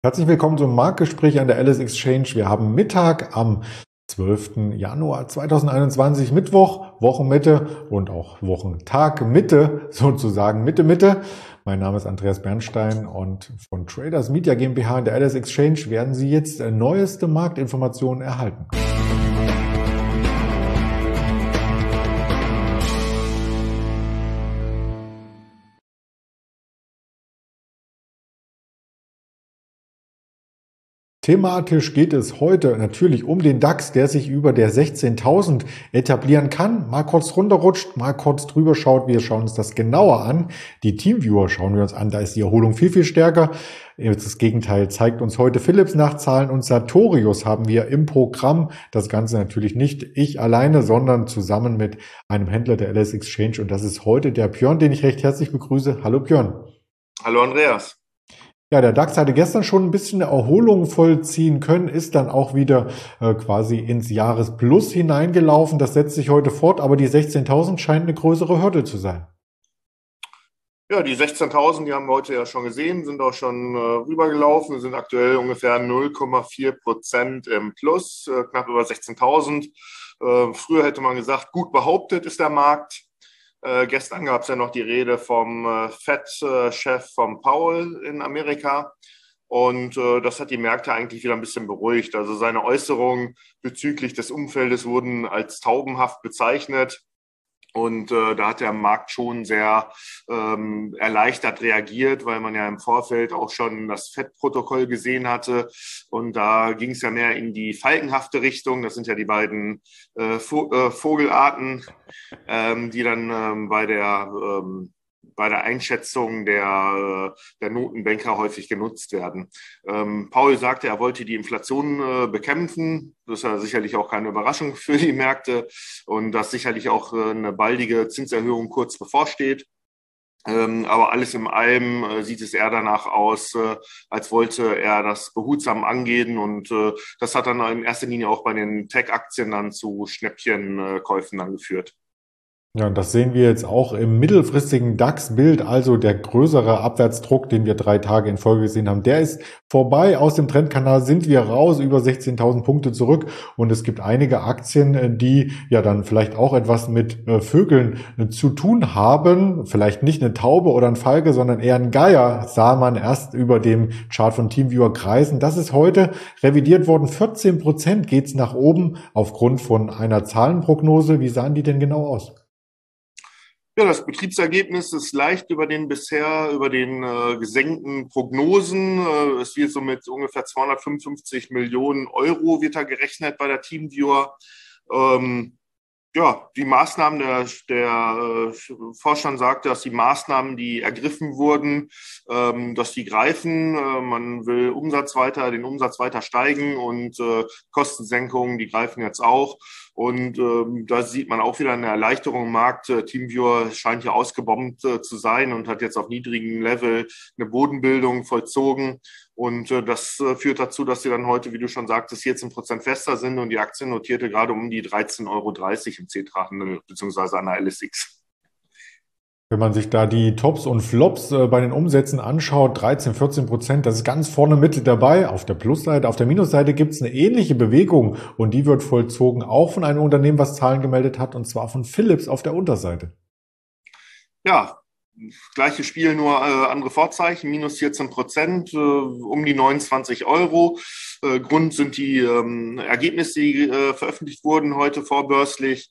Herzlich willkommen zum Marktgespräch an der Alice Exchange. Wir haben Mittag am 12. Januar 2021, Mittwoch, Wochenmitte und auch Wochentag Mitte, sozusagen Mitte. Mein Name ist Andreas Bernstein und von Traders Media GmbH in der Alice Exchange werden Sie jetzt neueste Marktinformationen erhalten. Thematisch geht es heute natürlich um den DAX, der sich über der 16.000 etablieren kann. Mal kurz runterrutscht, mal kurz drüber schaut. Wir schauen uns das genauer an. Die Teamviewer schauen wir uns an. Da ist die Erholung viel stärker. Das Gegenteil zeigt uns heute Philips Nachtzahlen und Sartorius haben wir im Programm. Das Ganze natürlich nicht ich alleine, sondern zusammen mit einem Händler der LS Exchange. Und das ist heute der Björn, den ich recht herzlich begrüße. Hallo Björn. Hallo Andreas. Ja, der DAX hatte gestern schon ein bisschen eine Erholung vollziehen können, ist dann auch wieder quasi ins Jahresplus hineingelaufen. Das setzt sich heute fort, aber die 16.000 scheint eine größere Hürde zu sein. Ja, die 16.000, die haben wir heute ja schon gesehen, sind auch schon rübergelaufen, sind aktuell ungefähr 0,4% im Plus, knapp über 16.000. Früher hätte man gesagt, gut behauptet ist der Markt. Gestern gab es ja noch die Rede vom Fed-Chef von Powell in Amerika und das hat die Märkte eigentlich wieder ein bisschen beruhigt. Also seine Äußerungen bezüglich des Umfeldes wurden als taubenhaft bezeichnet. Und da hat der Markt schon sehr erleichtert reagiert, weil man ja im Vorfeld auch schon das FED-Protokoll gesehen hatte. Und da ging es ja mehr in die falkenhafte Richtung. Das sind ja die beiden Vogelarten, die dann bei der Einschätzung der Notenbanker häufig genutzt werden. Paul sagte, er wollte die Inflation bekämpfen. Das ist ja sicherlich auch keine Überraschung für die Märkte und dass sicherlich auch eine baldige Zinserhöhung kurz bevorsteht. Aber alles in allem sieht es eher danach aus, als wollte er das behutsam angehen und das hat dann in erster Linie auch bei den Tech-Aktien dann zu Schnäppchenkäufen dann geführt. Ja, und das sehen wir jetzt auch im mittelfristigen DAX-Bild, also der größere Abwärtsdruck, den wir 3 Tage in Folge gesehen haben, der ist vorbei. Aus dem Trendkanal sind wir raus, über 16.000 Punkte zurück und es gibt einige Aktien, die ja dann vielleicht auch etwas mit Vögeln zu tun haben. Vielleicht nicht eine Taube oder ein Falke, sondern eher ein Geier, sah man erst über dem Chart von TeamViewer kreisen. Das ist heute revidiert worden. 14% geht's nach oben aufgrund von einer Zahlenprognose. Wie sahen die denn genau aus? Ja, das Betriebsergebnis ist leicht über den gesenkten Prognosen. Es wird so mit ungefähr 255 Millionen Euro wird da gerechnet bei der TeamViewer. Ja, die Maßnahmen, der Vorstand sagte, dass die Maßnahmen, die ergriffen wurden, dass die greifen. Man will den Umsatz weiter steigen und Kostensenkungen, die greifen jetzt auch. Und da sieht man auch wieder eine Erleichterung im Markt. TeamViewer scheint hier ausgebombt zu sein und hat jetzt auf niedrigem Level eine Bodenbildung vollzogen. Und das führt dazu, dass sie dann heute, wie du schon sagtest, 14% fester sind und die Aktie notierte gerade um die 13,30 Euro im Xetra-Handel beziehungsweise an der LSX. Wenn man sich da die Tops und Flops bei den Umsätzen anschaut, 13-14%, das ist ganz vorne mit dabei. Auf der Plusseite, auf der Minusseite gibt es eine ähnliche Bewegung und die wird vollzogen auch von einem Unternehmen, was Zahlen gemeldet hat, und zwar von Philips auf der Unterseite. Ja, gleiches Spiel, nur andere Vorzeichen, minus 14%, um die 29 Euro. Grund sind die Ergebnisse, die veröffentlicht wurden heute vorbörslich.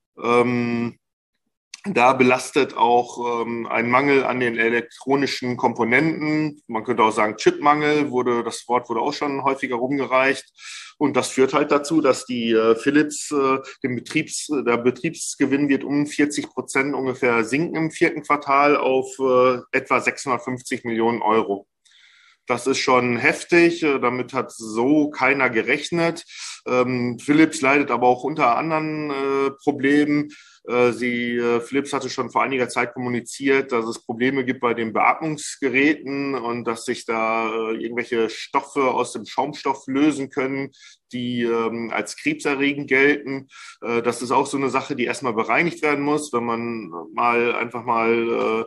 Da belastet auch ein Mangel an den elektronischen Komponenten. Man könnte auch sagen Chipmangel, das Wort wurde auch schon häufiger rumgereicht. Und das führt halt dazu, dass die Philips, der Betriebsgewinn wird um 40% ungefähr sinken im 4. Quartal auf etwa 650 Millionen Euro. Das ist schon heftig, damit hat so keiner gerechnet. Philips leidet aber auch unter anderen Problemen. Philips hatte schon vor einiger Zeit kommuniziert, dass es Probleme gibt bei den Beatmungsgeräten und dass sich da irgendwelche Stoffe aus dem Schaumstoff lösen können, die als krebserregend gelten. Das ist auch so eine Sache, die erstmal bereinigt werden muss, wenn man einfach mal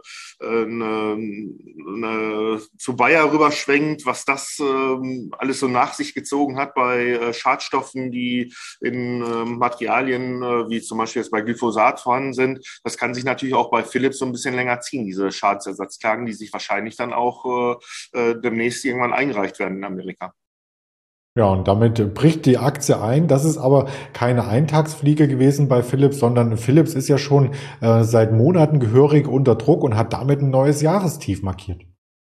zu Bayer rüberschwenkt, was das alles so nach sich gezogen hat bei Schadstoffen, die in Materialien wie zum Beispiel jetzt bei Glyphosat vorhanden sind. Das kann sich natürlich auch bei Philips so ein bisschen länger ziehen, diese Schadensersatzklagen, die sich wahrscheinlich dann auch demnächst irgendwann eingereicht werden in Amerika. Ja, und damit bricht die Aktie ein. Das ist aber keine Eintagsfliege gewesen bei Philips, sondern Philips ist ja schon seit Monaten gehörig unter Druck und hat damit ein neues Jahrestief markiert.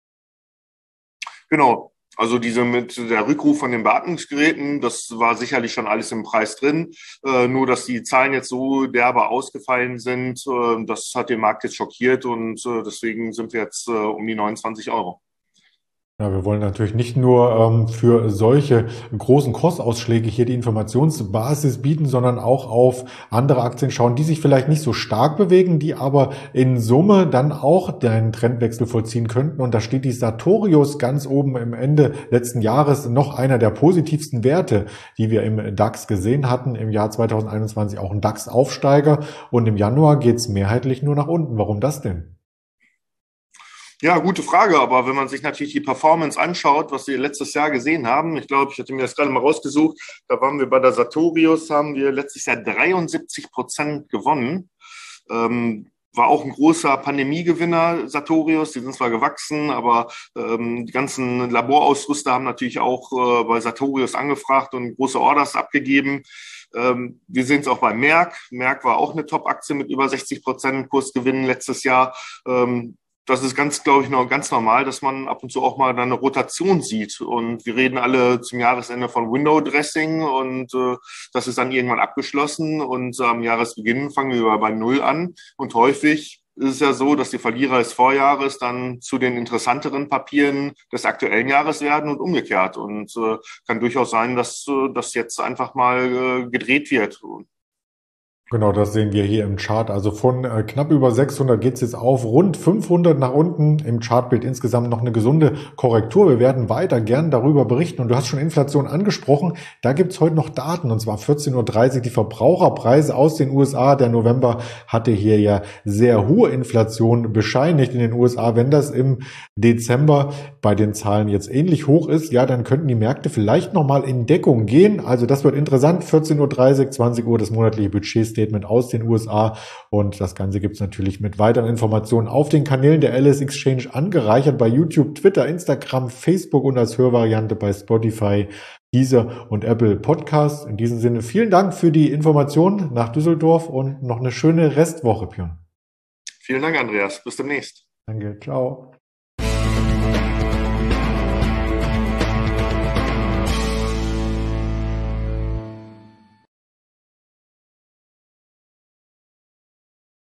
Genau. Also diese mit der Rückruf von den Beatmungsgeräten, das war sicherlich schon alles im Preis drin. Nur, dass die Zahlen jetzt so derbe ausgefallen sind, das hat den Markt jetzt schockiert und deswegen sind wir jetzt um die 29 Euro. Ja, wir wollen natürlich nicht nur für solche großen Kursausschläge hier die Informationsbasis bieten, sondern auch auf andere Aktien schauen, die sich vielleicht nicht so stark bewegen, die aber in Summe dann auch den Trendwechsel vollziehen könnten. Und da steht die Sartorius ganz oben im Ende letzten Jahres, noch einer der positivsten Werte, die wir im DAX gesehen hatten. Im Jahr 2021 auch ein DAX-Aufsteiger und im Januar geht's mehrheitlich nur nach unten. Warum das denn? Ja, gute Frage, aber wenn man sich natürlich die Performance anschaut, was wir letztes Jahr gesehen haben, ich glaube, ich hatte mir das gerade mal rausgesucht, da waren wir bei der Sartorius, haben wir letztes Jahr 73% gewonnen. War auch ein großer Pandemiegewinner, Sartorius. Die sind zwar gewachsen, aber die ganzen Laborausrüster haben natürlich auch bei Sartorius angefragt und große Orders abgegeben. Wir sehen es auch bei Merck. Merck war auch eine Top-Aktie mit über 60% Kursgewinnen letztes Jahr. Das ist glaube ich, noch ganz normal, dass man ab und zu auch mal dann eine Rotation sieht. Und wir reden alle zum Jahresende von Window Dressing und das ist dann irgendwann abgeschlossen und am Jahresbeginn fangen wir bei Null an. Und häufig ist es ja so, dass die Verlierer des Vorjahres dann zu den interessanteren Papieren des aktuellen Jahres werden und umgekehrt. Und kann durchaus sein, dass das jetzt einfach mal gedreht wird. Genau, das sehen wir hier im Chart. Also von knapp über 600 geht es jetzt auf rund 500 nach unten. Im Chartbild insgesamt noch eine gesunde Korrektur. Wir werden weiter gern darüber berichten. Und du hast schon Inflation angesprochen. Da gibt's heute noch Daten, und zwar 14:30 Uhr die Verbraucherpreise aus den USA. Der November hatte hier ja sehr hohe Inflation bescheinigt in den USA. Wenn das im Dezember bei den Zahlen jetzt ähnlich hoch ist, ja, dann könnten die Märkte vielleicht nochmal in Deckung gehen. Also das wird interessant. 14:30 Uhr, 20 Uhr das monatliche Budgetstatement aus den USA, und das Ganze gibt es natürlich mit weiteren Informationen auf den Kanälen der LS Exchange angereichert bei YouTube, Twitter, Instagram, Facebook und als Hörvariante bei Spotify, Deezer und Apple Podcasts. In diesem Sinne vielen Dank für die Informationen nach Düsseldorf und noch eine schöne Restwoche, Björn. Vielen Dank, Andreas. Bis demnächst. Danke, ciao.